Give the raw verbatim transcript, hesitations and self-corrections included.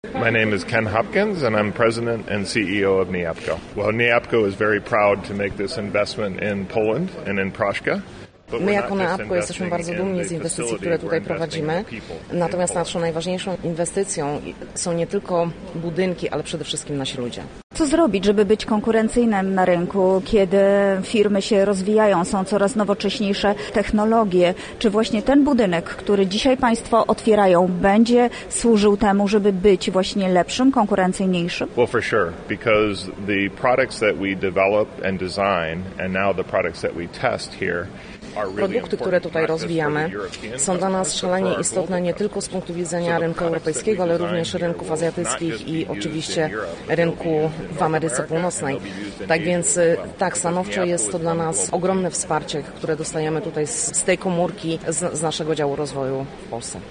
My name is Ken Hopkins, and I'm president and C E O of Niapco. Well, Niapco is very proud to make this investment in Poland and in Praszka. My jako Niapco jesteśmy bardzo dumni z inwestycji, które tutaj prowadzimy, natomiast naszą najważniejszą inwestycją są nie tylko budynki, ale przede wszystkim nasi ludzie. Co zrobić, żeby być konkurencyjnym na rynku, kiedy firmy się rozwijają, są coraz nowocześniejsze technologie? Czy właśnie ten budynek, który dzisiaj Państwo otwierają, będzie służył temu, żeby być właśnie lepszym, konkurencyjniejszym? Well, for sure, because the products that we develop and design, and now the products that we test here, Produkty, które tutaj rozwijamy, są dla nas szalenie istotne nie tylko z punktu widzenia rynku europejskiego, ale również rynków azjatyckich i oczywiście rynku w Ameryce Północnej. Tak więc tak, stanowczo jest to dla nas ogromne wsparcie, które dostajemy tutaj z tej komórki, z, z naszego działu rozwoju w Polsce.